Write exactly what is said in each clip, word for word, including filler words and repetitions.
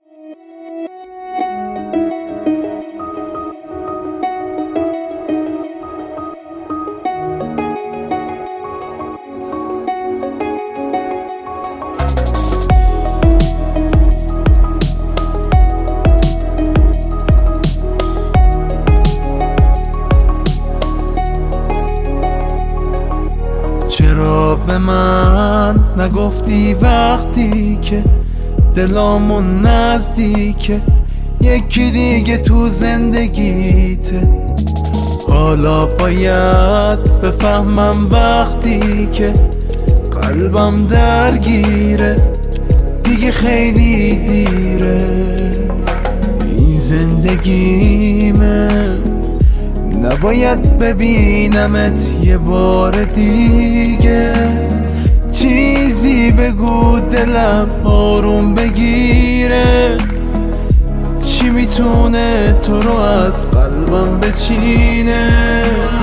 چرا به من نگفتی وقتی که دلامون نزدیکه یکی دیگه تو زندگیته؟ حالا باید بفهمم وقتی که قلبم درگیره دیگه خیلی دیره. این زندگیمه نباید ببینمت یه بار دیگه. چیزی بگو دلم آروم بگیره، چی میتونه تو رو از قلبم بچینه؟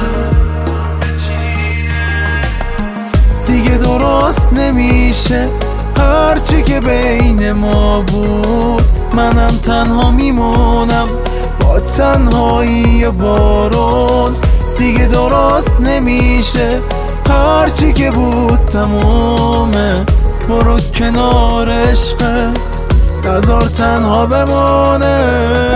دیگه درست نمیشه هرچی که بین ما بود، منم تنها میمونم با تنهایی بارون. دیگه درست نمیشه هرچی که بود تمومه، برو کنار عشقت نذار تنها بمانه.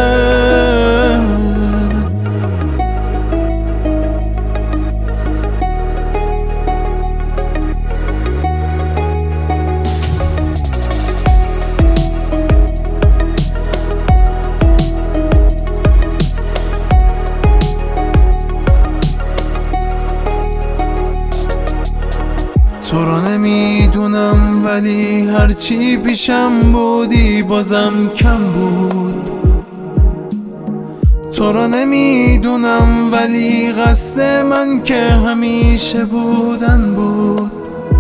تو رو نمیدونم ولی هرچی پیشم بودی بازم کم بود. تو رو نمیدونم ولی قصد من که همیشه بودن بود.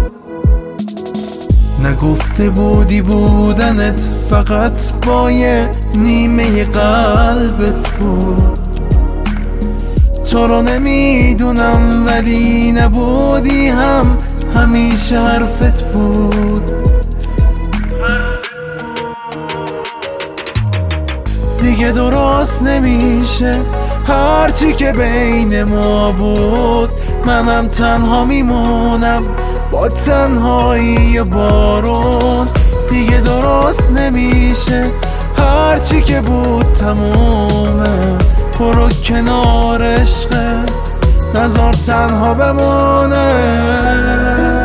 نگفته بودی بودنت فقط با یه نیمه قلبت بود. تو رو نمیدونم ولی نبودی هم همیشه حرفت بود. دیگه درست نمیشه هرچی که بین ما بود، منم تنها میمونم با تنهایی بارون. دیگه درست نمیشه هرچی که بود تمومه، برو کنار عشقت نذار تنها بمونه.